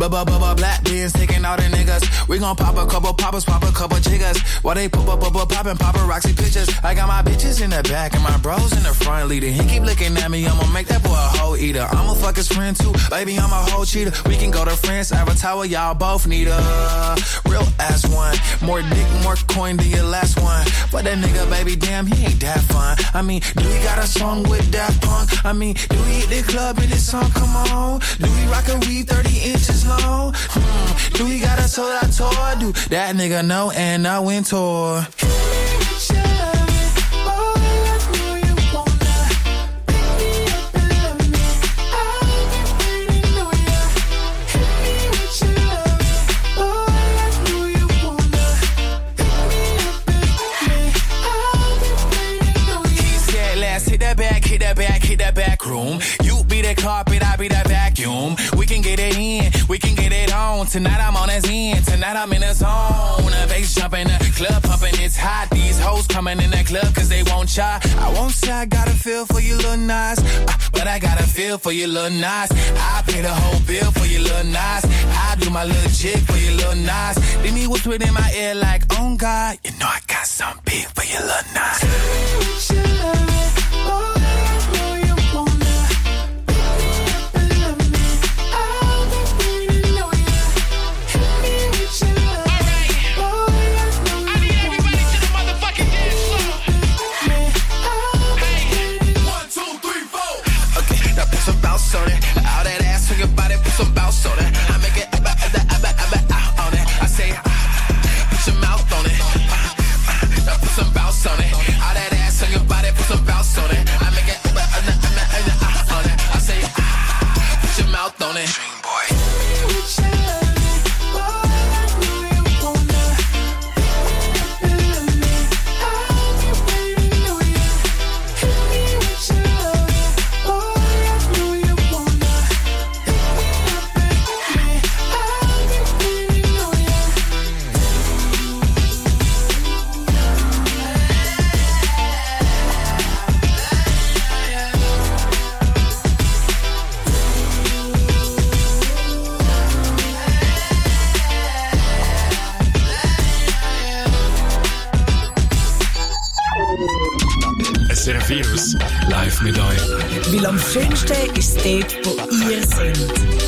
Black beans taking all the niggas. We gon' pop a couple poppers, pop a couple jiggers. While they poppin' paparazzi pictures. I got my bitches in the back and my bros in the front leading. He keep looking at me, I'ma make that boy a hoe eater. I'ma fuck his friend too, baby, I'm a whole cheater. We can go to France, Avatar, y'all both need a real ass one. More dick, more coin than your last one. But that nigga, baby, damn, he ain't that fun. I mean, do he got a song with Daft Punk? I mean, do we hit the club in this song? Come on. Do we rock a weave 30 inches long? Do we got a sold out tour? Do that nigga know and I went tour. Hit that back room. You be the carpet, I be that vacuum. We can get it in, we can get it on. Tonight I'm on his end, tonight I'm in the zone. A bass jumping, the club pumping, it's hot. These hoes coming in the club cause they won't try. I won't say I got a feel for you little nice, but I got a feel for you little nice. I pay the whole bill for you little nice. I do my little chick for you little nice. Then he whispered in my ear like, oh God, you know I got something big for you little nice. On it. All that ass on your body, put some bounce on it. I make it on it. I say, put your mouth on it. Put some bounce on it. All that ass on your body, put some bounce on it. I make it on it. I say, put your mouth on it. Dream boy. Virus live mit euch. Weil am schönsten ist es dort, wo ihr seid.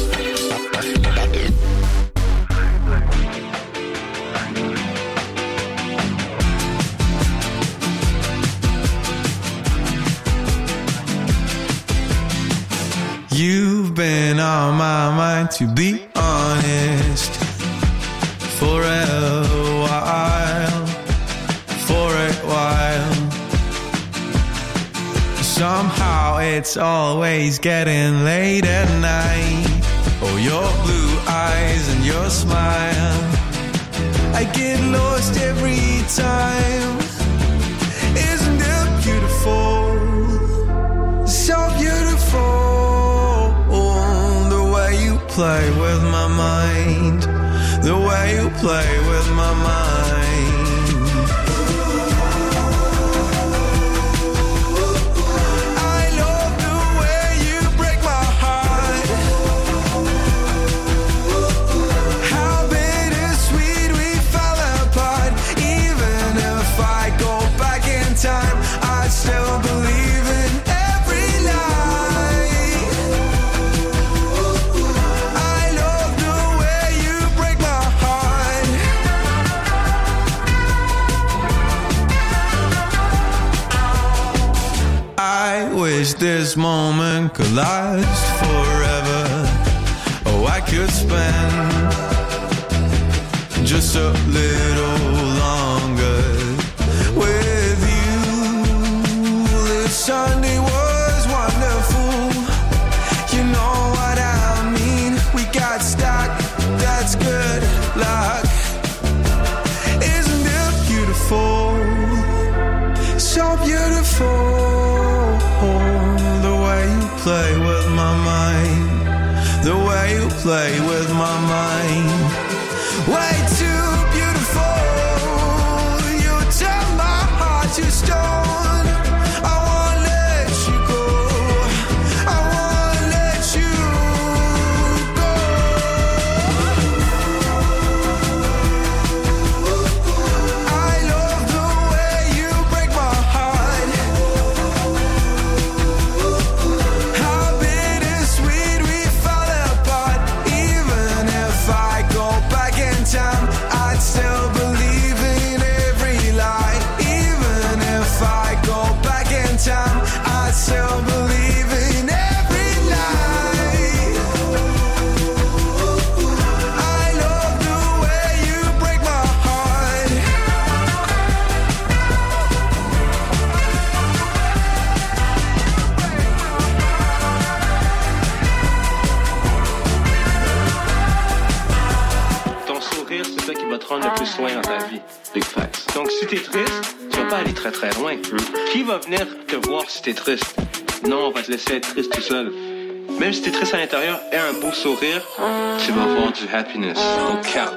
You've been on my mind, to be honest, for a while. Somehow it's always getting late at night. Oh, your blue eyes and your smile, I get lost every time. Isn't it beautiful? So beautiful. The way you play with my mind, the way you play with my mind. I still believe in every lie. I love the way you break my heart. I wish this moment could last forever. Oh, I could spend just a little longer with you. Sunday was wonderful. You know what I mean. We got stuck, that's good luck. Isn't it beautiful? So beautiful. The way you play with my mind, the way you play with my mind. Way too beautiful. You turn my heart to stone. te rendre le plus loin dans ta vie. Big facts. Donc, si t'es triste, tu vas pas aller très très loin. Qui va venir te voir si t'es triste? Non, on va te laisser être triste tout seul. Même si t'es triste à l'intérieur, aie un beau sourire, tu vas voir du happiness. Donc, cap.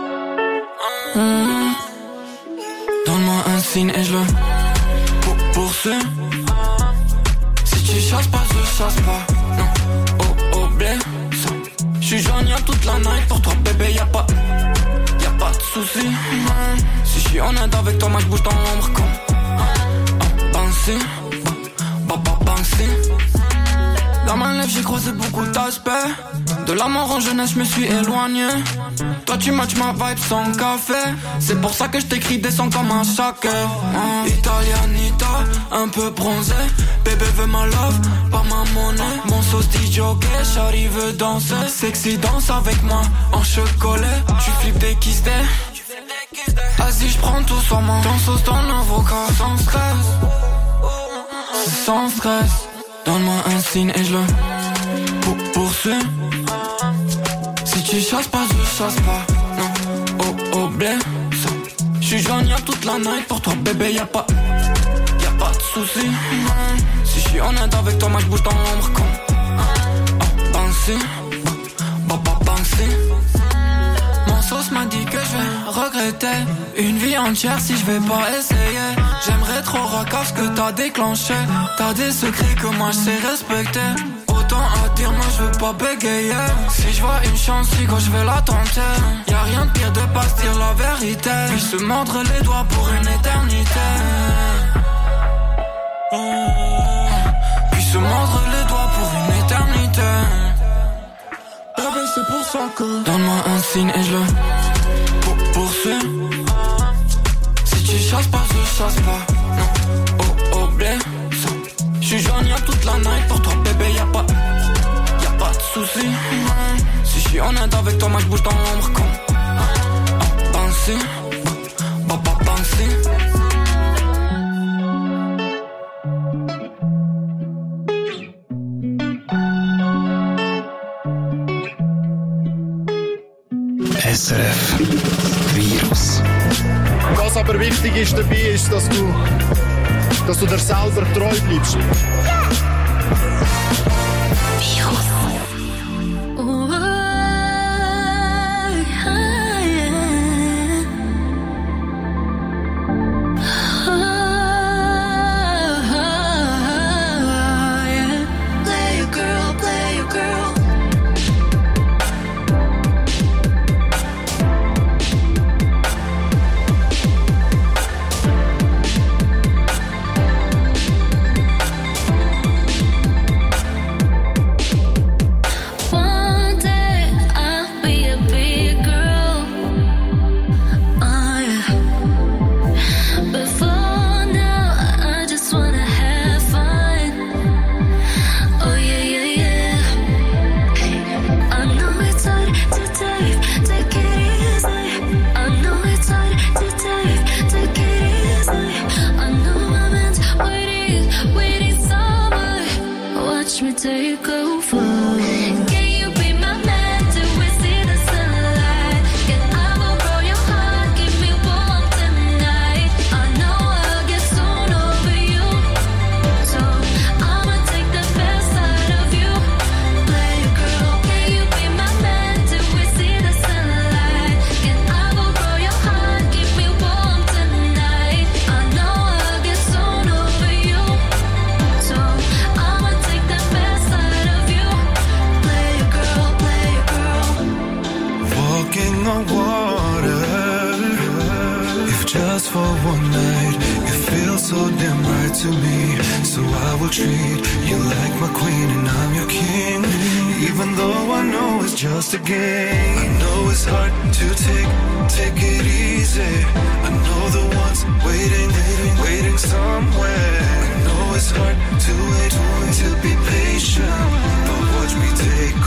Donne-moi un signe et je le poursuis. Si tu chasses pas, je chasse pas. Non, oh blé, ça. J'suis joignable toute la night. Pour toi, bébé, y'a pas de soucis. Si j'suis honnête avec toi, moi j'bouge dans l'ombre comme Banksy, Banksy. Dans ma lèvre, j'ai croisé beaucoup d'aspects. De la mort en jeunesse, je me suis éloigné. Toi, tu matches ma vibe sans café. C'est pour ça que je t'écris des sons comme un chaque Italianita, un peu bronzé. Bébé veut ma love, pas ma monnaie. Mon sauce DJ ok, Shawty veut danser. Sexy danse avec moi, en chocolat. Tu flippes des kiss day. Vas-y, j'prends tout sur moi. Ton sauce dans l'avocat, sans stress. C'est sans stress. Donne-moi un signe et je le poursuis. Si tu chasses pas, je chasse pas. Non, oh blé, ça. J'suis joignable toute la night. Pour toi, bébé, y'a pas de soucis. Si j'suis honnête avec toi, moi j'bouge dans l'ombre comme Banksy, Banksy. Mon sauce m'a dit que je vais regretter une vie entière si je vais pas essayer. J'aimerais trop racasse ce que t'as déclenché. T'as des secrets que moi je sais respecter. Autant à dire, moi je veux pas bégayer. Si je vois une chance, quand je vais la tenter. Y'a rien de pire de pas se dire la vérité. Puis se mordre les doigts pour une éternité. Puis se mordre les doigts pour une éternité. Bébé, c'est pour ça que donne-moi un signe et je le poursuis. Si tu chasses pas, je chasse pas. Non, oh blé, ça. J'suis joignable toute la night. Pour toi, bébé, y'a pas de soucis. Si j'suis honnête avec toi, moi j'bouge dans l'ombre comme Banksy, Banksy. SRF Virus. Was aber wichtig ist dabei, ist, dass du dir selber treu bleibst. Virus. Just a game. I know it's hard to take it easy. I know the ones waiting somewhere. I know it's hard to wait, to be patient, but watch me take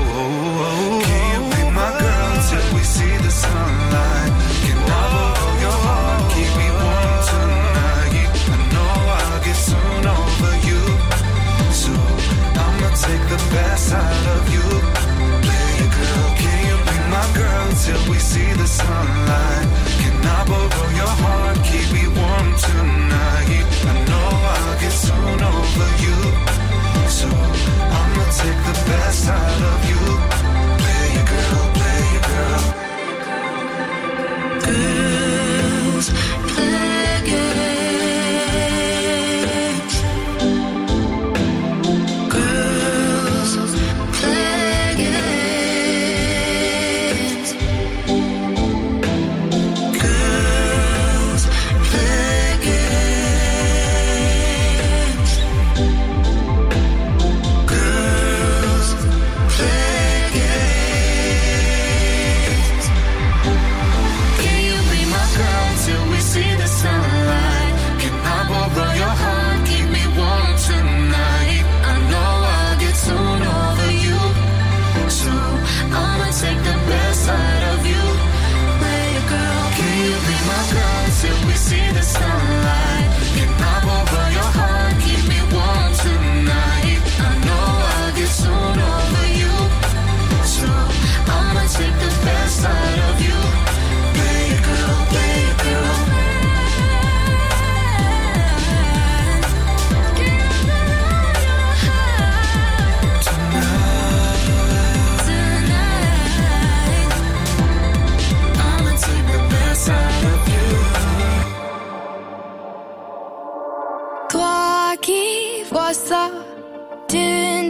over. Can you be my girl till we see the sunlight? Can I hold your heart, keep me warm tonight? I know I'll get soon over you, so I'ma take the best out of you. Girl, can you be my girl till we see the sunlight?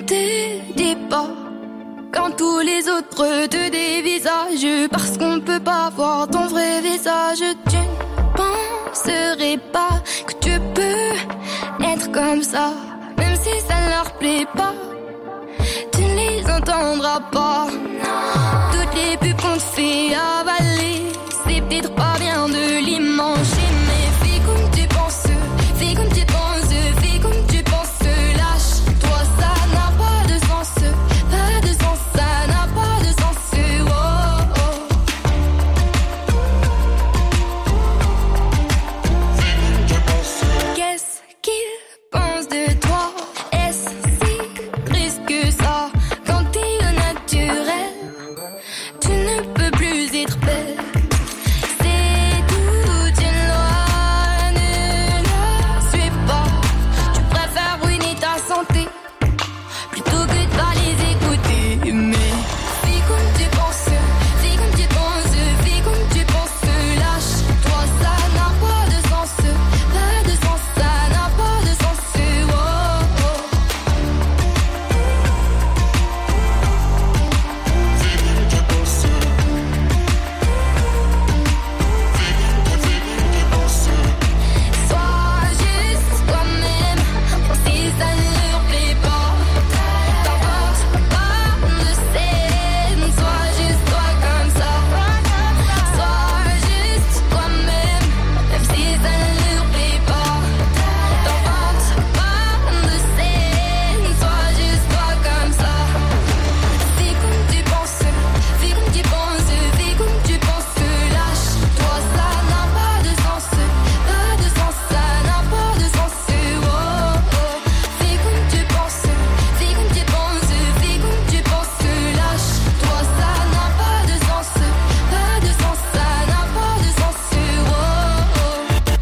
ne te dis pas quand tous les autres te dévisagent, parce qu'on peut pas voir ton vrai visage. Tu ne penserais pas que tu peux être comme ça, même si ça ne leur plaît pas. Tu ne les entendras pas. Toutes les pubs qu'on te fait avaler, c'est peut-être pas bien de les manger, mais fais comme tu penses, fais comme tu penses, fais comme tu penses. Lâche, toi ça n'a pas de sens, pas de sens, ça n'a pas de sens. Oh, oh. Qu'est-ce qu'ils pensent de toi? Est-ce si triste que ça? Quand t'es au naturel, tu ne peux plus être belle. C'est toute une loi, ne la suis pas. Tu préfères ruiner ta santé plutôt que de pas les écouter. Mais fais comme tu penses, fais comme tu penses, fais comme tu penses. Lâche, toi ça n'a pas de sens, pas de sens, ça n'a pas de sens. Oh, oh. Sois juste toi-même, si ça ne leur plaît pas. T'inventes pas de scène, sois juste toi comme ça. Sois juste toi-même, même si ça ne leur plaît pas. T'inventes pas de scène, sois juste toi comme ça. Fais comme tu penses, fais comme tu penses, fais comme tu penses. Lâche, toi ça n'a pas de sens, pas de sens, ça n'a pas de sens. Oh, oh. Fais comme tu penses, fais comme tu penses, fais comme tu penses. Lâche, toi ça n'a pas de sens, pas de sens, ça n'a pas de sens. Oh, oh.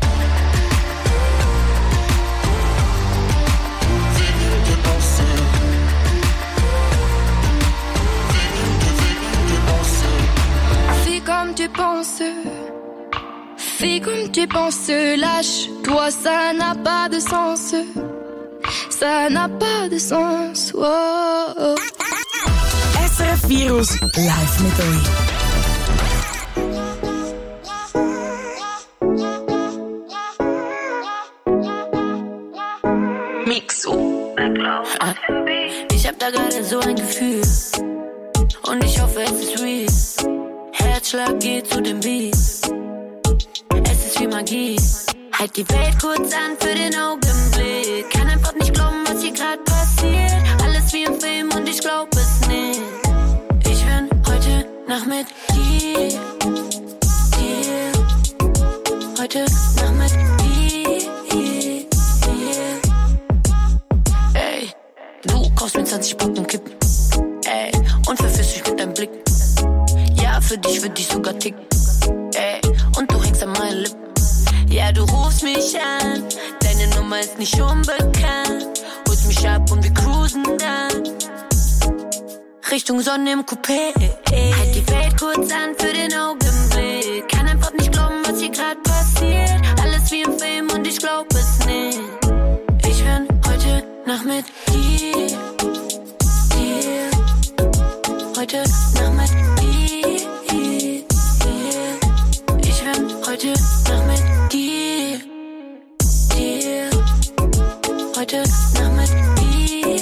Fais comme tu penses, fais comme tu penses. Lâche, toi ça n'a pas de sens, ça n'a pas de sens. Oh, oh. SRF Virus live met euch. Mixo. Ich hab da gerade so ein Gefühl und ich hoffe es ist real. Herzschlag geht zu dem Beat. Es ist wie Magie. Halt die Welt kurz an für den Augenblick. Kann einfach nicht glauben, was hier gerade passiert. Alles wie im Film und ich glaub es nicht. Ich bin heute Nacht mit dir. Heute Nacht mit dir. Ey, du kaufst mir 20 Packungen Kippen. Ey, und verführst mich mit deinem Blick. Ja, für dich sogar tick. Ey, und du hängst an meinen Lippen. Ja, du rufst mich an, deine Nummer ist nicht unbekannt. Holst mich ab und wir cruisen dann Richtung Sonne im Coupé. Halt die Welt kurz an für den Augenblick. Kann einfach nicht glauben, was hier gerade passiert. Alles wie im Film und ich glaub es nicht. Ich bin heute Nacht mit dir. Heute Nacht mit dir. Ich bin heute Nacht mit dir. Heute Nacht mit dir.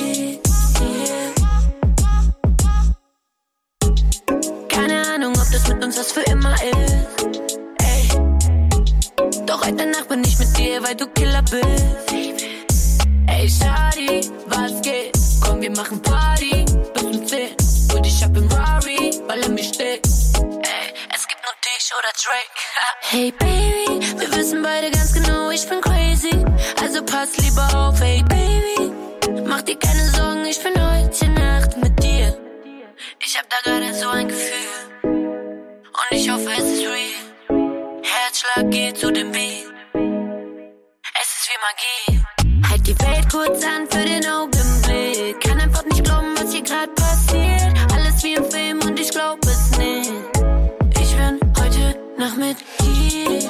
Keine Ahnung, ob das mit uns was für immer ist. Ey. Doch heute Nacht bin ich mit dir, weil du Killer bist. Ey, Shawty, was geht? Komm, wir machen Party bis um 10. Und ich hab im Rari, weil er mich steht. Ey, es gibt nur dich oder Drake. Hey Baby, wir wissen beide ganz genau, ich bin crazy. Also pass lieber auf, hey Baby. Mach dir keine Sorgen, ich bin heute Nacht mit dir. Ich hab da gerade so ein Gefühl und ich hoffe es ist real. Herzschlag geht zu dem Beat. Es ist wie Magie. Halt die Welt kurz an für den Augenblick. Kann einfach nicht glauben, was hier gerade passiert. Alles wie im Film und ich glaub es nicht. Ich bin heute Nacht mit dir.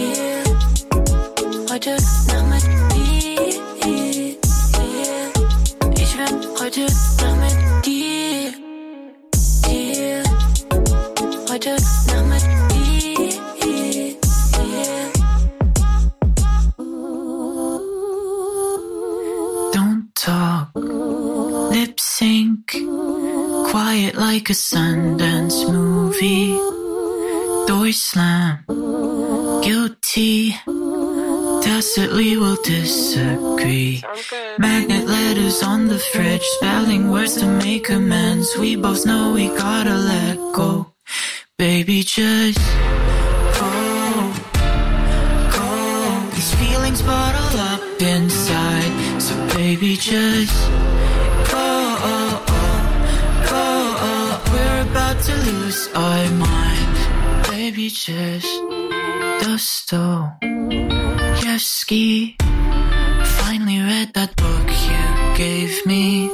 Heute Nacht mit dir. Heute Nacht mit dir, dir. Heute Nacht mit dir, dir. Don't talk, lip sync, quiet like a Sundance movie. Door slam, guilty, tacitly will disagree. Magnet letters on the fridge, spelling words to make amends. We both know we gotta let go. Baby, just go, go. These feelings bottle up inside. So baby, just go, go. We're about to lose our mind. Baby, just Dostoevsky. Finally read that book you gave me.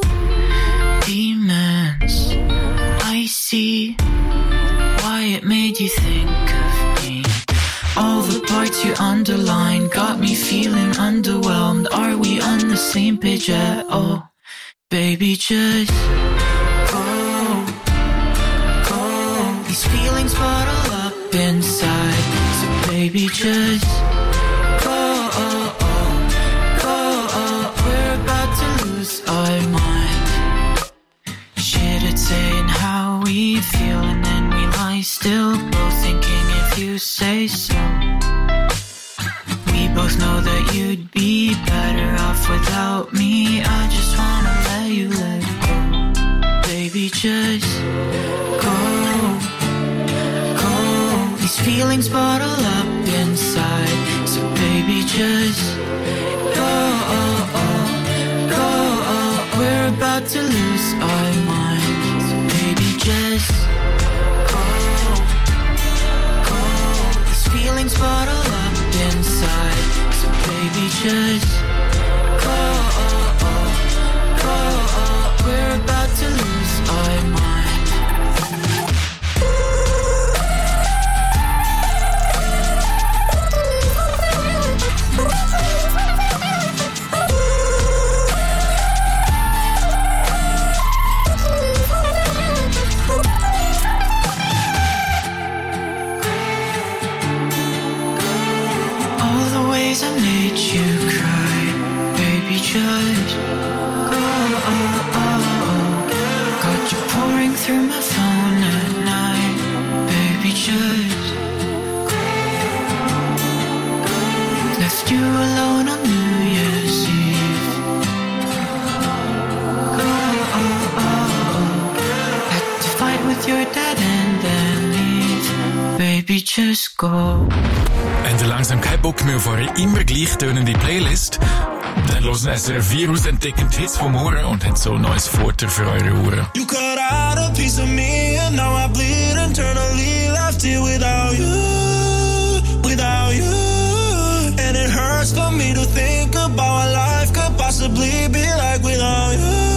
Demons, I see why it made you think of me. All the parts you underlined got me feeling underwhelmed. Are we on the same page at all? Baby, just go, go. These feelings bottle up inside. So baby, just go, go. We're about to lose our mind. Shit, it's saying how we feel, and then we lie still, both thinking if you say so. We both know that you'd be better off without me. I just wanna let you let go. Baby, just go, go. These feelings bottle up inside. So baby, just go, go. We're about to lose our minds. So baby, just go, go. These feelings bottle up inside. So baby, just go, go. We're about to lose our minds. I made you cry, baby, just go. Got you pouring through my phone at night, baby, just left you alone on New Year's Eve. Had to fight with your dad and then leave, baby, just go. Habt ihr langsam keinen Bock mehr auf eure immer gleich tönende Playlist? Dann hören SRF Virus, entdecken die Hits vom Ohren und haben so ein neues Futter für eure Ohren. You cut out a piece of me and now I bleed internally, left here without you, without you. And it hurts for me to think about what life could possibly be like without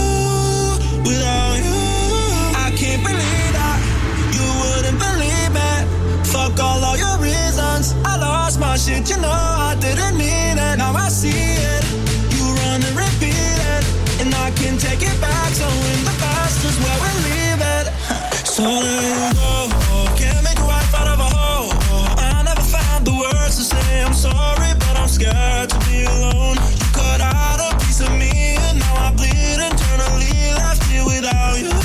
you, without you. I can't believe that you wouldn't believe me. Fuck all of your reasons. I lost my shit, you know I didn't mean it. Now I see it. You run and repeat it, and I can take it back. So in the past is where we leave it. So there you go. Can't make a wife out of a hoe. I never found the words to say I'm sorry, but I'm scared to be alone. You cut out a piece of me, and now I bleed internally, left here without you,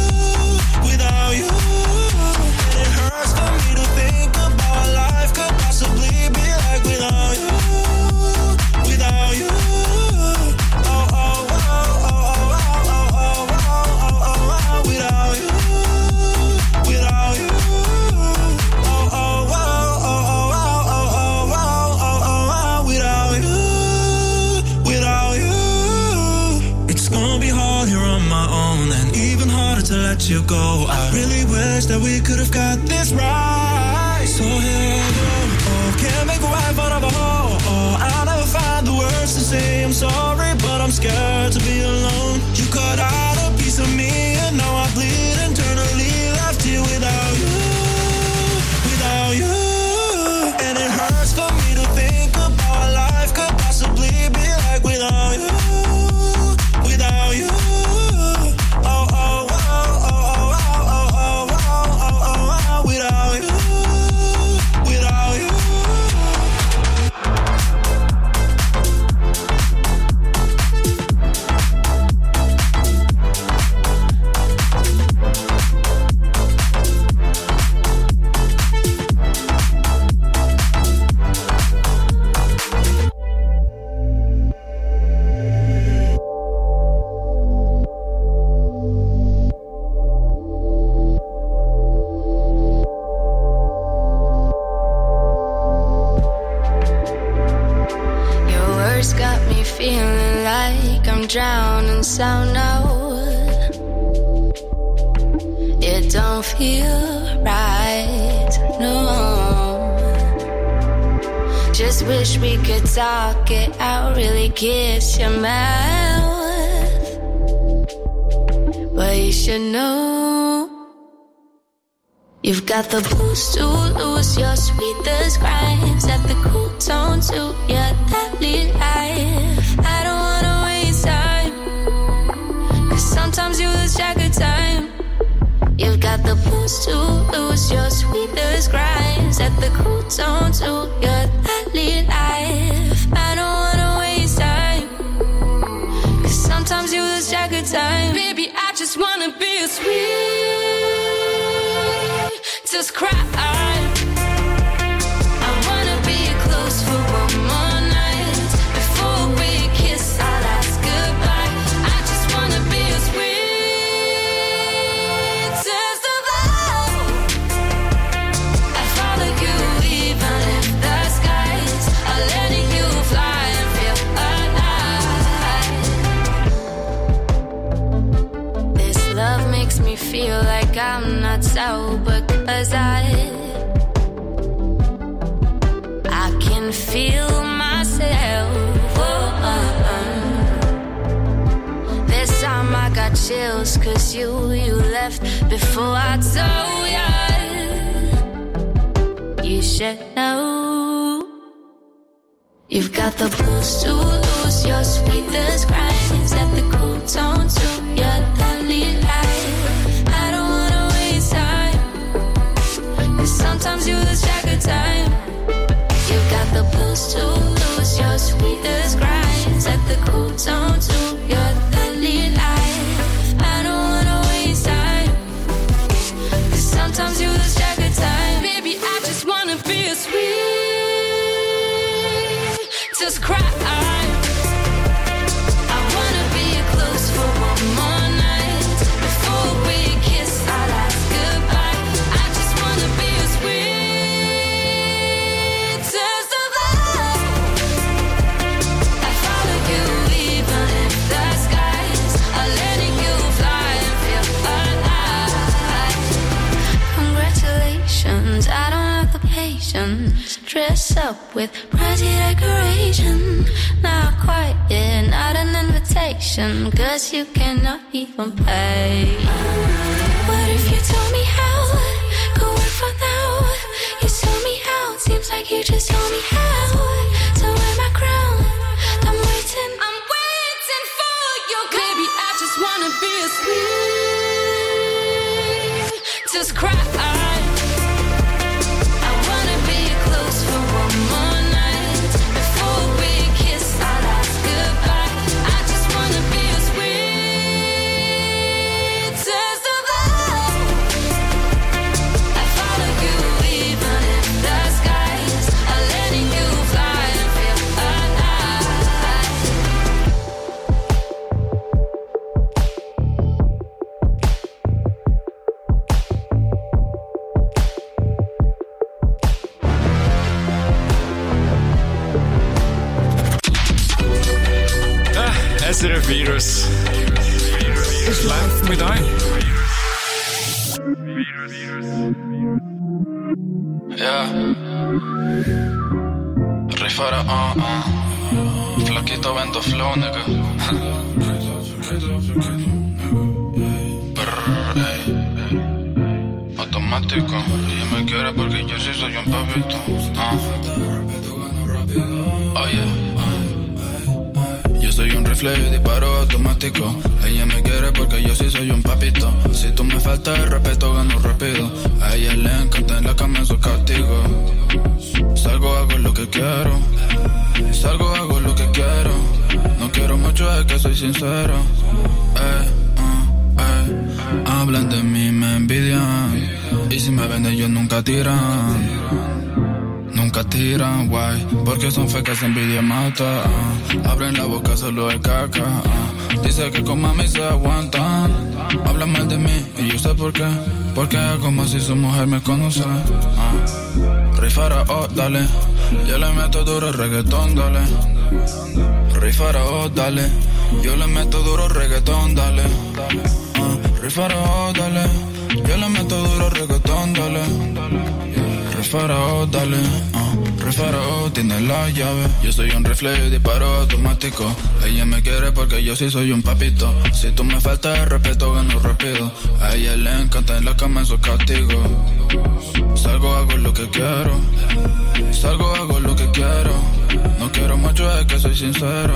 without you. And it hurts for me to think about what life could possibly be like without you, without you. Oh, oh, oh, oh, oh, oh, oh, oh, oh, oh, without you, without you. Oh, oh, oh, oh, oh, oh, oh, oh, oh, without you, without you. It's gonna be hard here on my own, and even harder to let you go. I really wish that we could have got this right. So here I go. Oh, can't make a wife out of a hoe. Oh, I'll never find the words to say I'm sorry, but I'm scared to be alone. You cut out a piece of me, and now I bleed internally, left here without you, without you. And it hurts for me to think about what life could possibly be like without you, without you. know it don't feel right, no. Just wish we could talk it out, really kiss your mouth. But you should know you've got the boost to lose your sweetest crimes, at the cool tone to your deadly life. I don't wanna waste time, 'cause sometimes you lose track of time. You've got the boost to lose your sweetest crimes, at the cool tone to your deadly life. I don't wanna waste time, 'cause sometimes you lose track of time. Baby, I just wanna be a sweet, just cry. I wanna be close for one more night. Before we kiss, I'll ask goodbye. I just wanna be a sweet test of love. I follow you even if the skies are letting you fly and feel alive. This love makes me feel like I'm not sober, 'cause I can feel myself. This time I got chills, 'cause you left before I told ya. You should know you've got the boost to lose your sweetest crimes, at the cool tone to your deadly life. I don't wanna waste time, 'cause sometimes you lose track of time. You've got the boost to lose your sweetest crimes, at the cool tone to your deadly life. I don't wanna waste time, 'cause sometimes you lose track of time. Baby, I just wanna be a sweet, just cry. I wanna be close for one more night. Before we kiss, I'll ask goodbye. I just wanna be a sweet test of love. I follow you even if the skies are letting you fly and feel alive. Congratulations, I don't have the patience. Dress up with pretty decoration. Not quite, yeah, not an invitation, 'cause you cannot even pay. What if you told me how? Go work for now. You told me how, seems like you just told me how. To wear my crown, I'm waiting for you. Baby, I just wanna be a sweet, just cry. I wanna be close for one more night. Before we kiss, I'll ask goodbye. I just wanna be a sweet test of love. I follow you even if the skies are letting you fly and feel alive. SRF Virus. Es läuft mit ein. Yeah. Rifara, Flaquito vendo flow, nigga. Automático. Ella me quiere porque yo sí soy un papito. Oye. Yo soy un rifle y disparo automático. Ella me quiere porque yo sí soy un papito. Si tú me faltas el respeto, gano rápido. A ella le encanta en la cama en su castigo. Salgo, hago lo que quiero. Salgo, hago lo que quiero. No quiero mucho, es que soy sincero. Hablan de mí, me envidian. Y si me ven ellos nunca tiran. Nunca tiran, guay, porque son fecas, envidia mata. Abren la boca, solo es caca. Dice que con mami se aguantan. Hablan mal de mí y yo sé por qué. Porque es como si su mujer me conoce. Rifara, oh, dale. Yo le meto duro el reggaetón, dale. Rifara, oh, dale. Yo le meto duro reggaetón, dale. Faraón, dale. Yo le meto duro reggaetón, dale. Faraón, dale. Faraón tiene la llave. Yo soy un rifle y disparo automático. Ella me quiere porque yo sí soy un papito. Si tú me faltas el respeto, gano rápido. A ella le encanta en la cama en su castigo. Salgo, hago lo que quiero. Salgo, hago lo que quiero. No quiero mucho, es que soy sincero.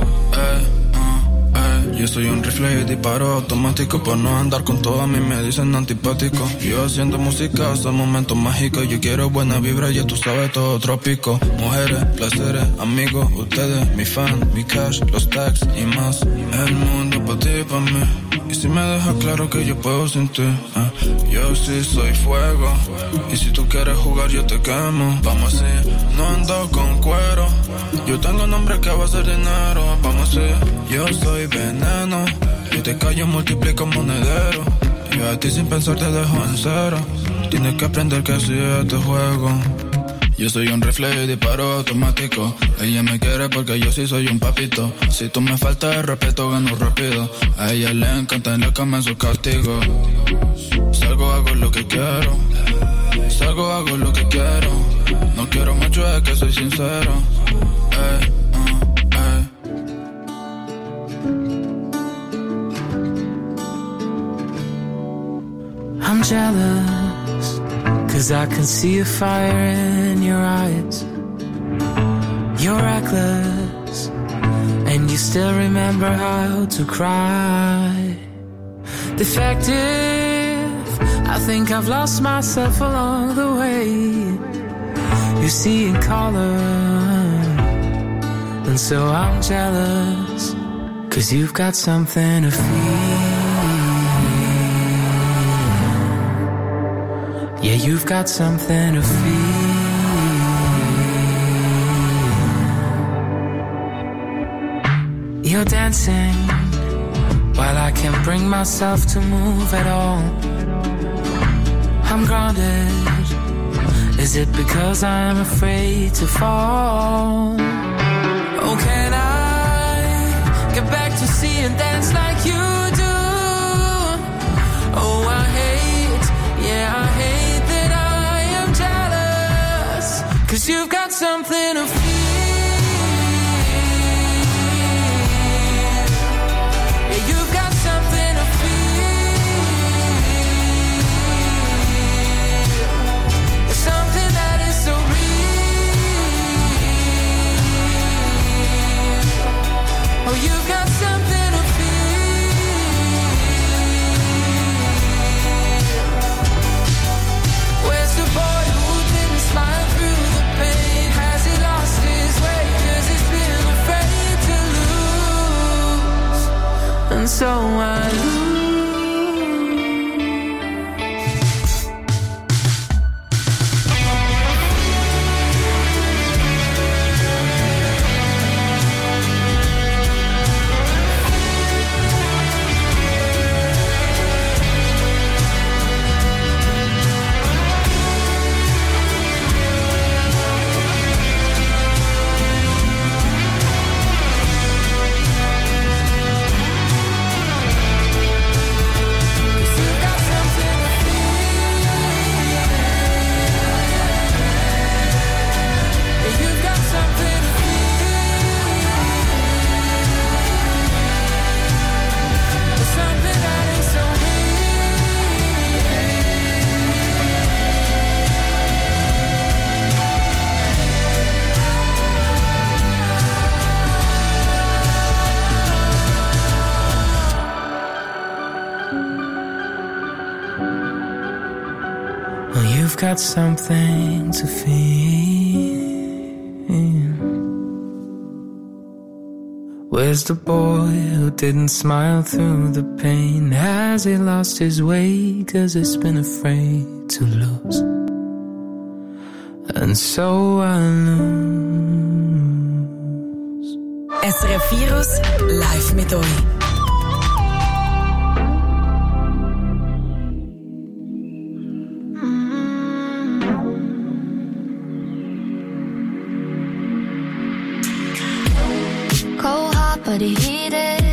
Yo soy un rifle y disparo automático. Por no andar con todas, a mí me dicen antipático. Yo haciendo música hasta momentos mágicos. Yo quiero buena vibra, ya tú sabes, todo trópico. Mujeres, placeres, amigos, ustedes, mi fan, mi cash, los tags y más. El mundo pa' ti, pa' mí. Y si me dejas claro que yo puedo sin ti, yo sí soy fuego. Y si tú quieres jugar yo te quemo. Vamos así, no ando con cuero. Yo tengo nombre que va a ser dinero. Vamos así, yo soy veneno. Y te callo, multiplico monedero. Y a ti sin pensar te dejo en cero. Tienes que aprender que así es este juego. Yo soy un rifle y disparo automático. Ella me quiere porque yo sí soy un papito. Si tú me faltas el respeto, gano rápido. A ella le encanta en la cama en su castigo. Salgo, hago lo que quiero. Salgo, hago lo que quiero. No quiero mucho, es que soy sincero. I'm jealous, 'cause I can see a fire in your eyes. You're reckless, and you still remember how to cry. Defective, I think I've lost myself along the way. You see in color, and so I'm jealous, 'cause you've got something to feel. Yeah, you've got something to feel. You're dancing while I can't bring myself to move at all. I'm grounded. Is it because I'm afraid to fall? Oh, can I get back to see and dance like you do? Oh, I hate that I am jealous, 'cause you've got something to feel. Yeah, you've got something to feel. Something that is so real. Oh, you've got something to feel. Where's the boy who didn't smile through the pain? Has he lost his way? 'Cause he's been afraid to lose. And so I lose. Got something to feel. Where's the boy who didn't smile through the pain? Has he lost his way? 'Cause he's been afraid to lose. And so I lose. SRF Virus live mit euch. But he heated.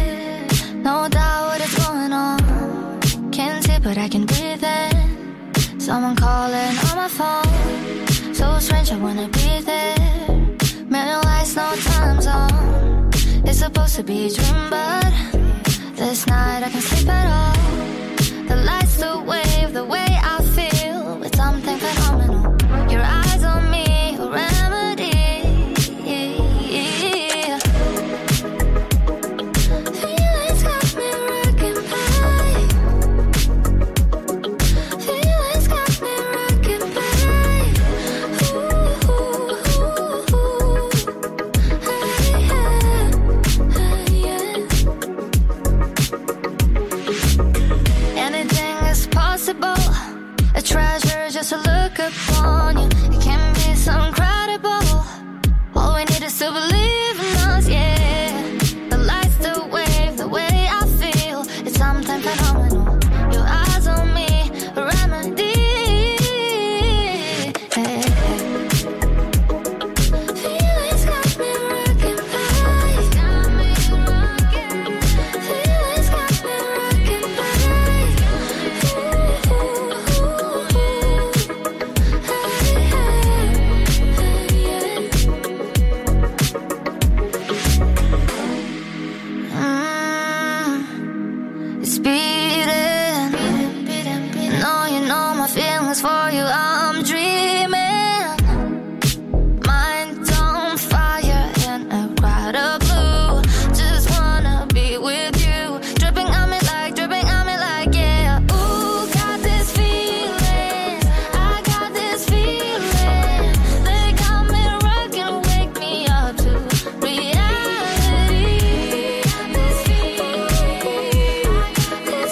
Someone calling on my phone. So strange, I wanna be there. Man, no lights, no time zone. It's supposed to be a dream, but this night I can't sleep at all. The lights, the wave, the way I feel. It's something phenomenal. Your eyes on me, a remedy. Feelings got me wrecking pain. Feelings got me wrecking pain. Anything is possible. A treasure just to look upon you. It can be so incredible. All we need is to believe in us, yeah. The lights, the wave, the way I feel. It's something phenomenal. Your eyes on me, a remedy. Feelings got me wrecking pain. Feelings got me wrecking pain. It's beating. No, you know my feelings for you. I'm dreaming. Mind on fire in a crowd of blue. Just wanna be with you. Dripping on me like, yeah. Ooh, got this feeling. I got this feeling. They got me rocking, wake me up to reality. This feeling, I got this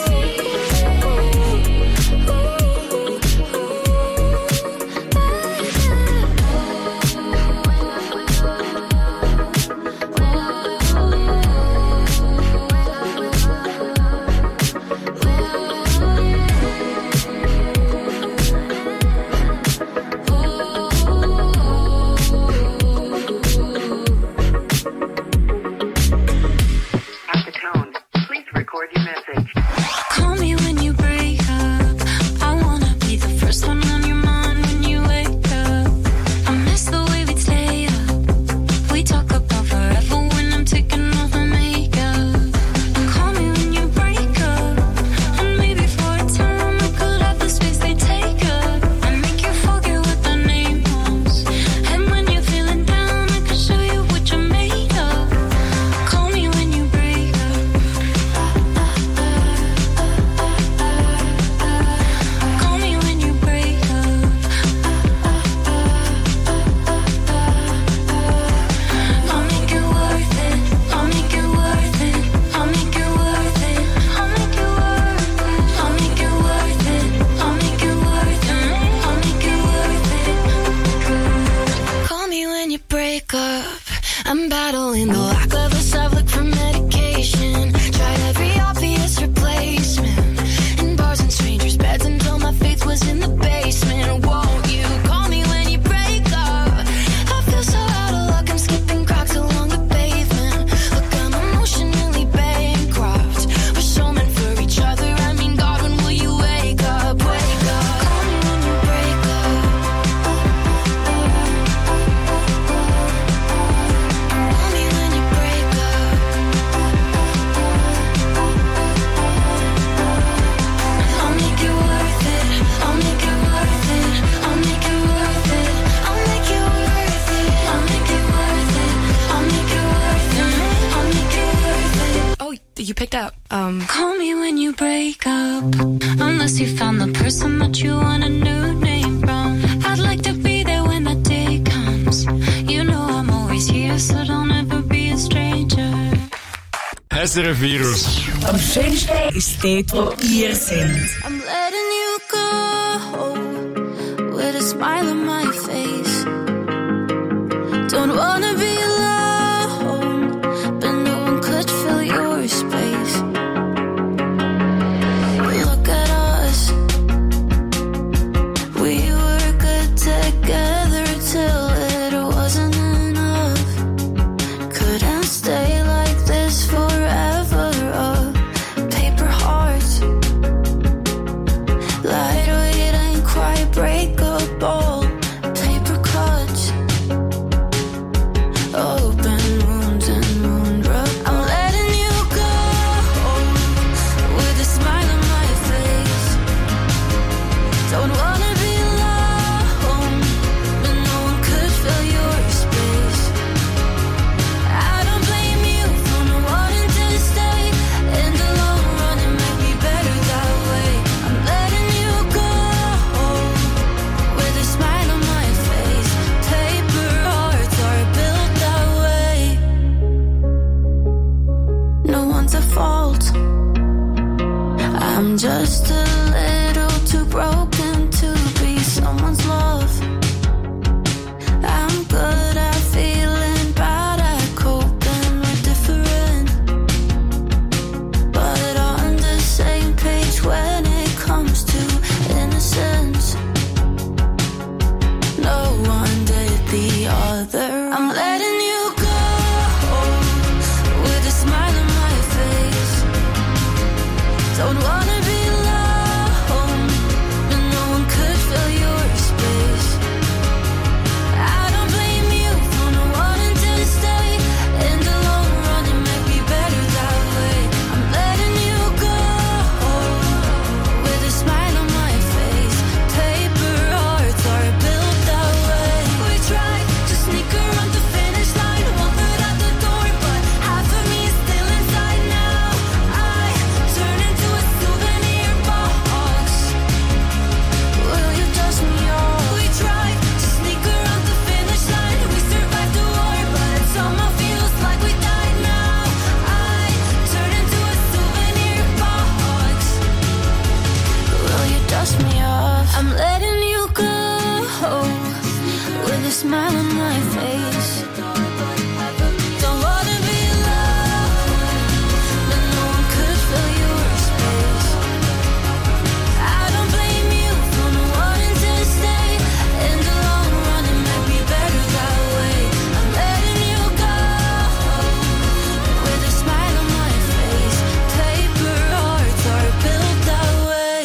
At the tone, please record your message. Call me when you break up. I wanna be the first one on your mind when you wake up. I miss the way we'd stay up. We talk about forever when I'm taking off my makeup. Call me when you break up. And maybe for a time I could have the space they take up. I make you forget what the name was. And when you're feeling down, I can show you what you're made of. Call me when you break up. Call me when you break up. I'll make it worth it. I'll make it worth it. I'll make it worth it. I'll make it worth it. I'll make it worth it. I'll make it worth it. I'll make it worth it. Call me when you break up. I'm battling the lack of a subject for medication. Tried every obvious replacement in bars and strangers' beds until my faith was in the basement. Won't you call me when you break up? I feel so out of luck, I'm skipping cracks along the pavement. Look, I'm emotionally bankrupt. We're so meant for each other. I mean, God, when will you wake up? Wake up. Call me when you break up. Call me when you break up. I'll make it worth it. I'll make it worth it. I'll make it worth it. I'll make it worth it. I'll make it worth it. I'll make it worth it. I'll make it worth it. Oh, you picked out. Call me when you break up. Unless you found the person that you want a new name from. I'd like to be there when the day comes. You know I'm always here, so don't ever be a stranger. SRF Virus. Am schönsten ist dort, wo ihr seid. I'm letting you go with a smile on my face. Don't wanna be alone, but no one could fill your space. Look at us, we were good together till it wasn't enough. Couldn't stay like this forever. Paper hearts, lightweight and quiet. I'm just a little too broken to be someone's love. I'm good at feeling bad at coping, we're different, but on the same page when it comes to innocence. No one did the other. I'm letting you go with a smile on my face. Don't wanna be alone, but no one could fill your space. I don't blame you for not wanting to stay. In the long run, it might be better that way. I'm letting you go with a smile on my face. Paper hearts are built that way. We tried to sneak around the finish line, one foot out the door, but half of me is still inside now. I turn into a souvenir box. Will you dust me off? We tried to sneak around the finish line. We survived the war, but it somehow feels like we died now. I turn into a souvenir box. Will you dust me off? I'm letting you go with a smile on my face. Don't wanna be alone, but no one could fill your space. I don't blame you for not wanting to stay. In the long run, it might be better that way. I'm letting you go with a smile on my face. Paper hearts are built that way.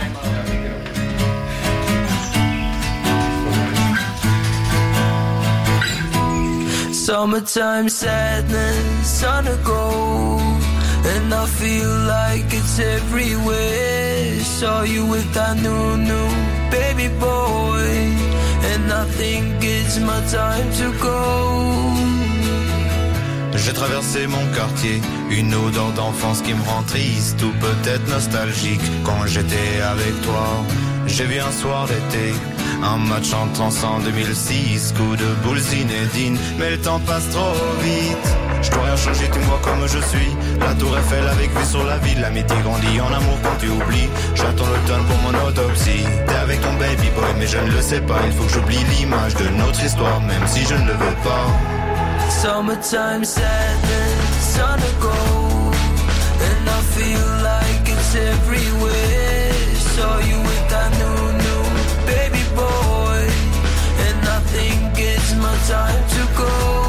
Summertime sadness on the go, and I feel like it's everywhere. Saw you with that new baby boy, and I think it's my time to go. J'ai traversé mon quartier, une odeur d'enfance qui me rend triste ou peut-être nostalgique. Quand j'étais avec toi, j'ai vu un soir d'été un match entre en 2006, coup de boule Zinedine, mais le temps passe trop vite. Je dois rien changer, tu me vois comme je suis. La tour Eiffel avec vue sur la ville, l'amitié grandit en amour quand tu oublies. J'attends l'automne pour mon autopsie. T'es avec ton baby boy, mais je ne le sais pas. Il faut que j'oublie l'image de notre histoire, même si je ne le veux pas. Summertime sadness on the go, and I feel like it's everywhere. Saw you with that new baby boy, and I think it's my time to go.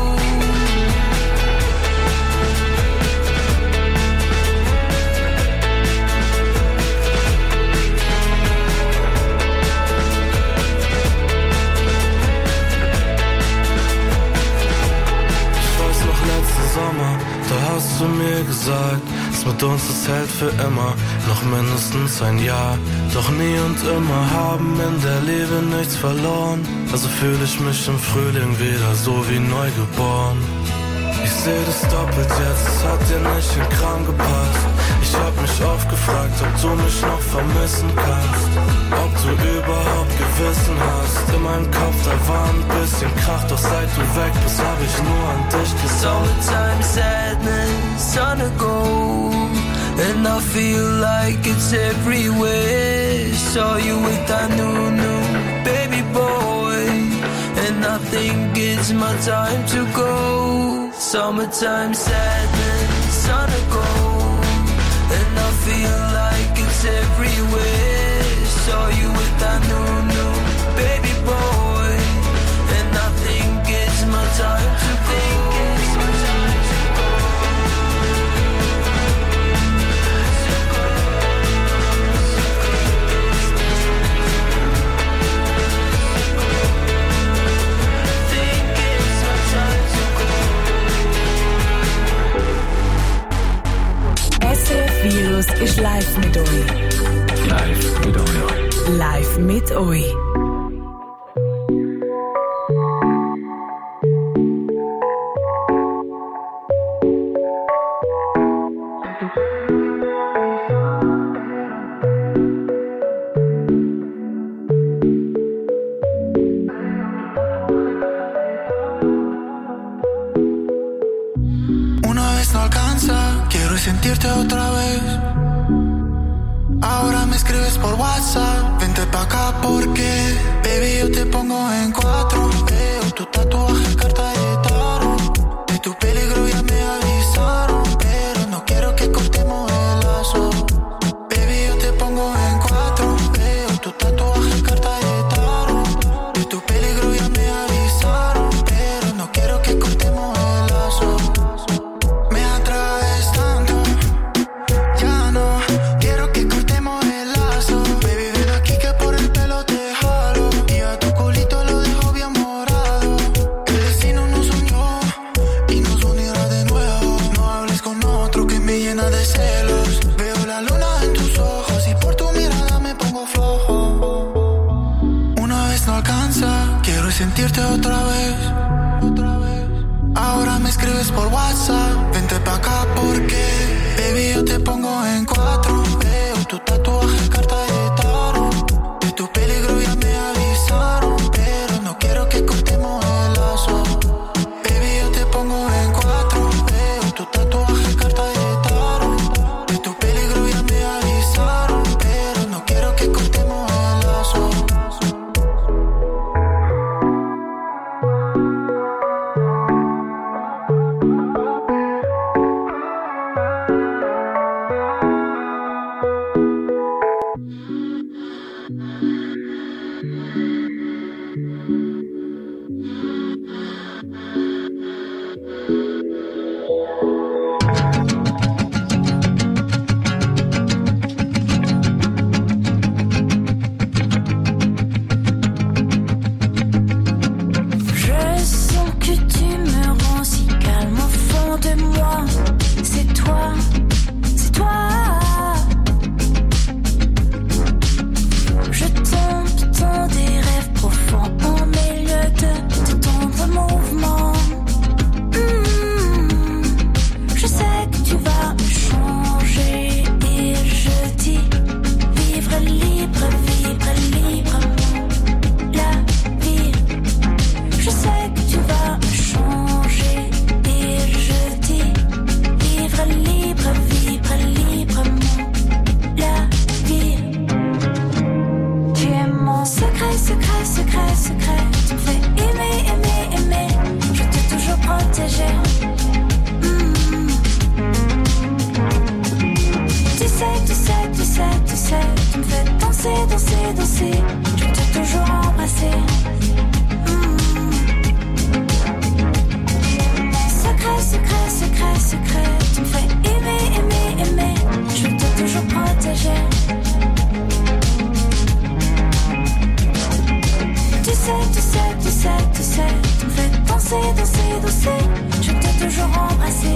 Sommer, da hast du mir gesagt, es mit uns, das hält für immer, noch mindestens ein Jahr. Doch nie und immer haben in der Liebe nichts verloren, also fühle ich mich im Frühling wieder so wie neugeboren. Ich seh das doppelt jetzt, es hat dir nicht in den Kram gepasst. Ich hab mich oft gefragt, ob du mich noch vermissen kannst, ob du überhaupt Gewissen hast. In meinem Kopf, da war ein bisschen Krach, doch seit du weg bist, hab ich nur an dich gedacht. Summertime sadness on the go, and I feel like it's everywhere. Saw you with that new baby boy, and I think it's my time to go. Summertime sadness on the go, and I feel like it's everywhere. Saw you with that new baby boy, and I think it's my time to go. SRF Virus ist live mit euch. Live mit euch. Live mit euch. Una vez no alcanza, quiero sentirte otra vez. me escribes por WhatsApp, vente pa' acá porque, baby, yo te pongo en 4. Veo tu tatuaje, carta de tarot. De tu peligro ya me avisaron, pero no quiero que cortemos el lazo. Baby, yo te pongo en 4. Veo tu tatuaje, carta de tarot. De tu peligro ya me avisaron, pero no quiero que cortemos el lazo. Me atraes tanto, ya no quiero que cortemos el lazo. Baby, ven aquí que por el pelo te jalo y a tu culito lo dejo bien morado. El destino nos unió y nos unirá de nuevo. No hables con otro que me llena de celos. Veo la luna en tus ojos y por tu mirada me pongo flojo. Una vez no alcanza, quiero sentirte otra vez. Ahora me escribes por WhatsApp, vente pa' acá porque, baby, yo te pongo en 4. Veo tu tatuaje, carta de tarot. De tu peligro ya me avisaron, pero no quiero que cortemos el lazo. Baby, yo te pongo en 4. Veo tu tatuaje, carta de tarot. De tu peligro ya me avisaron, pero no quiero que cortemos el lazo. Je sens que tu me rends si calme au fond de moi. C'est toi, c'est toi. Je tombe dans des rêves profonds au milieu de tendres mouvements. Je sais que tu vas me changer et je dis vivre libre, vivre librement la vie. Je sais que tu vas me changer et je dis vivre libre, vivre librement la vie. Tu es mon secret, secret, secret, secret. Tu me fais aimer, aimer, aimer. Je t'ai toujours protégé. Tu sais, tu sais, tu sais, tu sais. Tu me fais danser, danser, danser. Je t'ai toujours embrassé. Secret, secret, secret, secret. Tu me fais aimer, aimer, aimer. Je t'ai toujours protégé. Tu sais, tu sais, tu sais, tu sais. Tu me fais danser, danser, danser. Je t'ai toujours embrassé.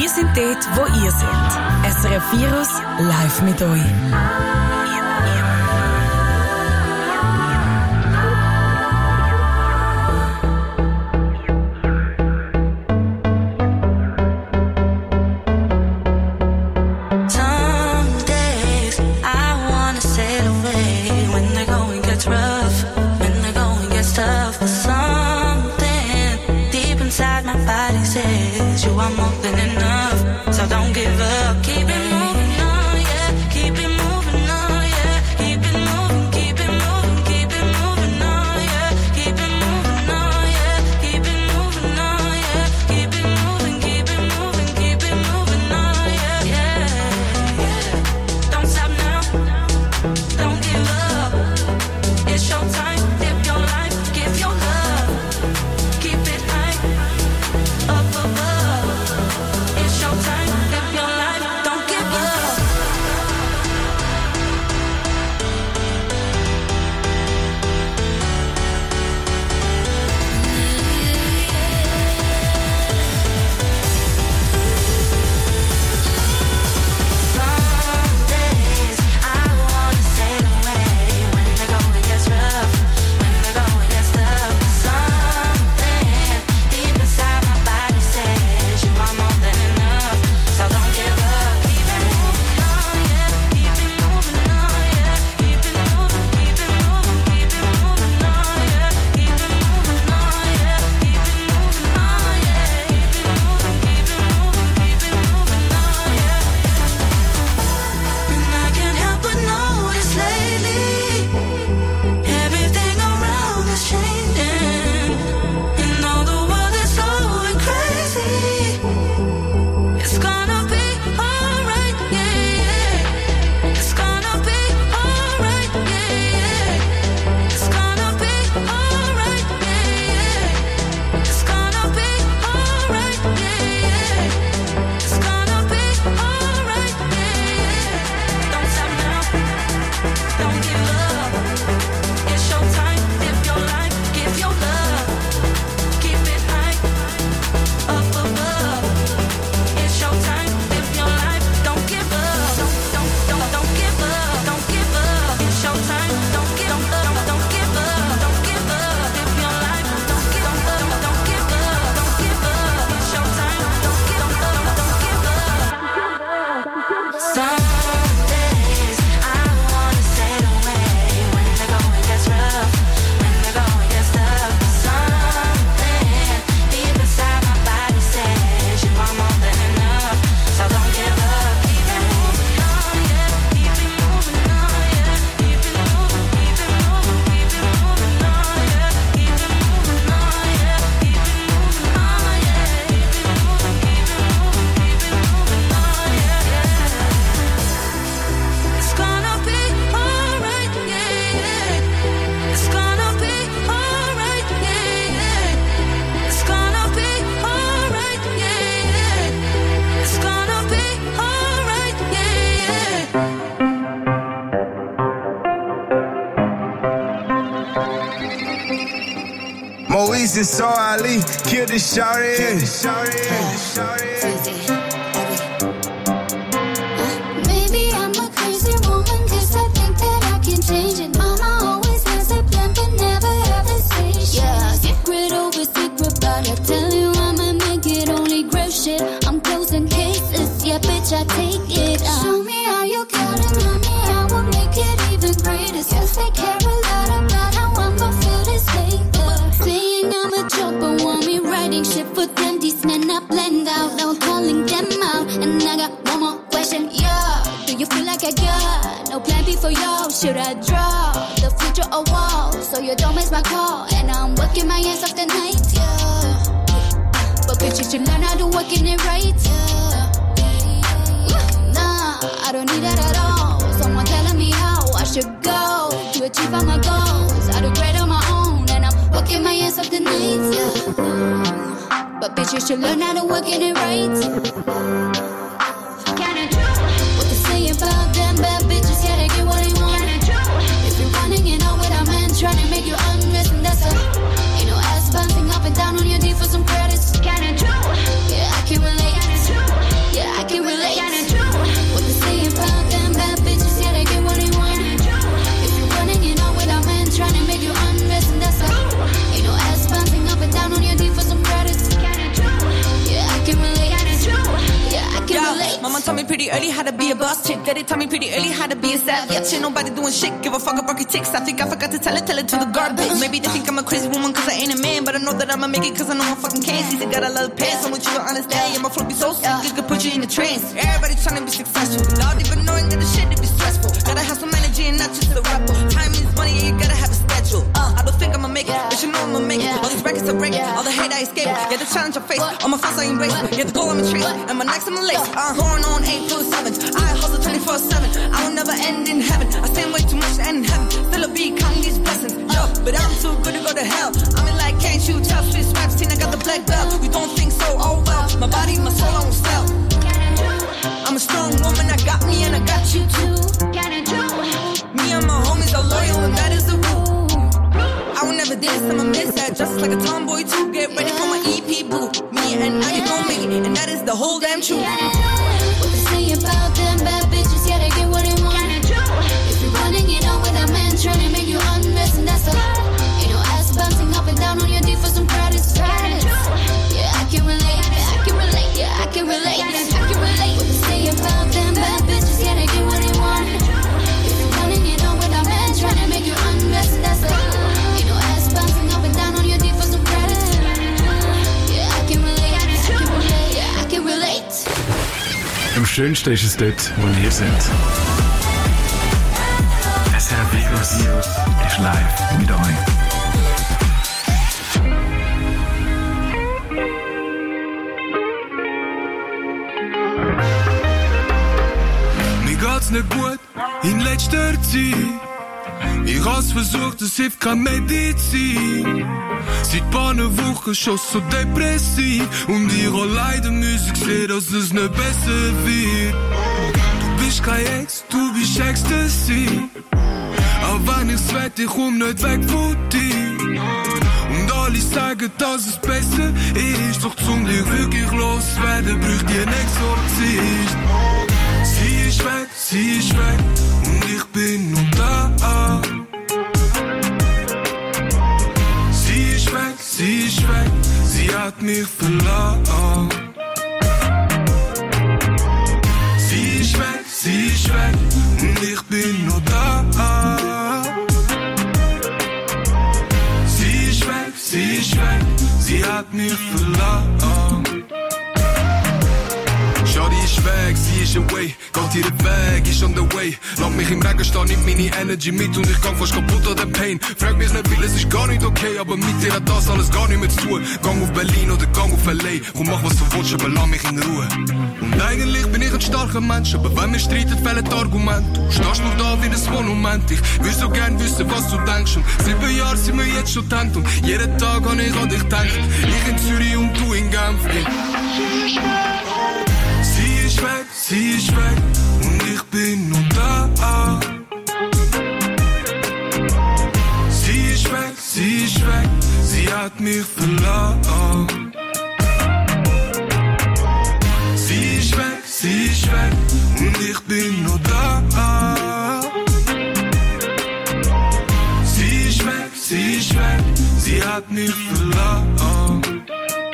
Wir sind dort, wo ihr seid. SRF Virus live mit euch. You are more than enough, so don't give up. Keep it moving on, yeah. Keep it moving on, yeah. Keep it moving, keep it moving, keep it moving on, yeah. Keep it moving on, yeah. Keep it moving on, yeah. Keep it moving, keep it moving, keep it moving on, yeah, yeah. Don't stop now, don't give up. It's your time, live your life, give your love. Keep it high, up above. It's your time, live your life, don't give up. Some days I wanna sail away when the going gets rough, when the going gets tough. Something deep inside my body says you are more than enough, so don't give up. Keep it moving on, yeah. Keep it moving on, yeah. Keep it moving, keep it moving, keep it moving on, yeah. Keep it moving on, yeah. Keep it moving on, yeah. Keep it moving, keep it moving, keep it moving on, yeah. And I can't help but notice lately everything around is changing. And though the world is going crazy, it's gonna be alright, yeah, yeah. It's gonna be alright, yeah, yeah. It's gonna be alright, yeah, yeah. It's gonna be alright, yeah, yeah. It's gonna be alright, yeah, yeah. Don't stop now, don't give up. It's your time, live your life, give your love. Keep it high, up above. It's your time, live your life, don't give up. Don't give up, don't give up. It's your time, don't give up, don't give up, don't give up. Live your life, don't give up, don't give up, don't give up. It's your time, don't give up, don't give up. Some days I wanna sail away when the going gets rough, when the going gets tough. Something deep inside my body says you are more than enough, so don't give up. Keep it moving on, yeah. Keep it moving on, yeah. Keep it moving, keep it moving, keep it moving on, yeah. Keep it moving on, yeah. Keep it moving on, yeah. Keep it moving, keep it moving, keep it moving on, yeah, yeah. It's gonna be alright, yeah, yeah. It's gonna be alright, yeah, yeah. It's gonna be alright, yeah, yeah. It's gonna be alright, yeah, yeah. Moise and Saw Ali killed the shawty. Maybe I'm a crazy woman, 'cause I think that I can change it. Mama always has a plan, but never have a station. Yeah, secret over secret, but I tell you I'ma make it only great shit. I'm closing cases, yeah, bitch, I take it. Show me how you got it, mommy, I will make it even greater. Yes, they care a lot about how I'ma feel this later. Saying I'm a joke, but want me writing shit for them. These men I blend out, now calling them out. And I got one more question, yeah. Do you feel like I got no plan B for y'all? Should I draw the future a wall so you don't miss my call? And I'm working my ass off the night, yeah. But bitch, you should learn how to work in it right, yeah. Nah, I don't need that at all. Someone telling me how I should go to achieve all my goals. I do great on my own, and I'm working my ass off the night, yeah. But bitch, you should learn how to work in it right. Can I do what they say about them bad bitches? Yeah, they get what they want. Can I do if you're running it out with a man trying to make you undress, and that's a ain't no ass bouncing up and down on your D for some credits. Can I do? Yeah, I can relate. Can I do Mama told me pretty early how to be a boss chick. Daddy told me pretty early how to be a savage. Ain't nobody doing shit, give a fuck about your ticks. I think I forgot to tell it to the garbage. Maybe they think I'm a crazy woman cause I ain't a man, but I know that I'ma make it cause I know I fucking can. See, they got a lot of pants, I want you to understand. Yeah, my flow be so sick, it could put you in a trance. Everybody tryna be successful without even knowing that the shit it be stressful. Gotta have some energy and not just a rapper. Time is money and you gotta have a schedule. I don't think I'ma make it, but you know I'ma make it. All these records are breaking, all the hate I escape. Yeah, the challenge I face, all my flaws I embrace. Yeah, the goal I'm a trace, and my next I'm a lace. Horn on 8-7, I hustle 24/7. I will never end in heaven. I stand way too much to end in heaven. Still a be counting these blessings. Yo, but I'm too good to go to hell. I mean like, can't you tell? Swiss raps, teen, I got the black belt. You don't think so? Oh well, my body, my soul, I won't sell. I'm a strong woman, I got me and I got you too. Me and my homies are loyal and that is the rule. I will never dance, I'ma miss that. Just like a tomboy too. Get ready for my EP boo. Me and I, you gon' make it, and that is the whole damn truth. What they say about them bad bitches, yeah, they get what they want. If you're running it on with a man trying to make you undress, and that's a ain't no ass bouncing up and down on your D for some pride, it's pride. Yeah, I can relate, yeah, I can relate, yeah, I can relate, yeah, I can relate. What they say about them bad bitches, yeah, they get what they want. If you're running it on with a man trying to make you undress, and that's a ain't no ass bouncing up and down on your D for some pride. Yeah, I can relate, yeah, I can relate, yeah, I can relate. Am schönsten ist es dort, wo wir sind. SRF Virus ist live mit euch. Mir geht's nicht gut in letzter Zeit. Ich hab's versucht, es hilft keine Medizin. Seit paar Wochen schon so depressiv. Und ich hab leider müssen sehen, dass es nicht besser wird. Du bist kein Ex, du bist Ecstasy. Aber wenn ich's will, ich komm nicht weg von dir. Und alle sagen, dass es besser ist. Doch zum dich wirklich loswerden, bräuchte ich einen Exorzist. Sie ist weg, und ich bin noch da. Sie ist weg, sie hat mich verlassen. Sie ist weg, und ich bin noch da. Sie ist weg, sie hat mich verlassen. Shawty ist weg, sie ist away. Geht ihren Weg, ist on the way. Lass mich im Regen stehen, nimmt meine Energy mit und ich gang fast kaputt an dem Pain. Frag mich nicht, weil es ist gar nicht okay, aber mit dir hat das alles gar nicht mehr zu tun. Gang auf Berlin oder gang auf L.A. Komm, mach was du willst, aber lass mich in Ruhe. Und eigentlich bin ich ein starker Mensch, aber wenn wir streiten, fehlen Argumente. Du stehst nur da wie ein Monument. Ich will so gern wissen, was du denkst. Und 7 Jahre sind wir jetzt schon getrennt und jeden Tag hab ich an dich gedacht. Ich in Zürich und du in Genf. Sie ist weg, und ich bin noch da. Sie ist weg, sie hat mich verlassen. Sie ist weg, und ich bin noch da. Sie ist weg, sie hat mich verlassen.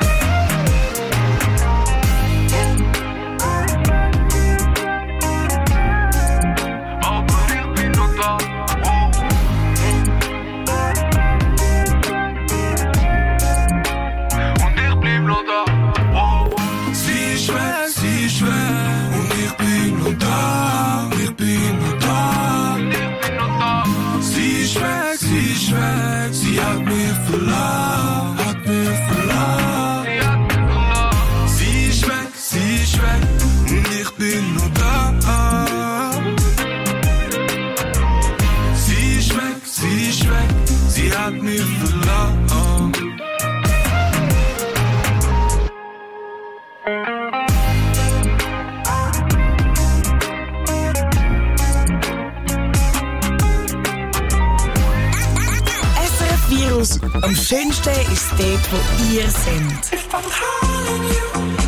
Sie hat mich verlassen, hat mich verlassen. Sie ist weg, und ich bin noch da. Sie ist weg, sie hat mich verlassen. Am schönsten ist dort, wo ihr seid. If I'm calling you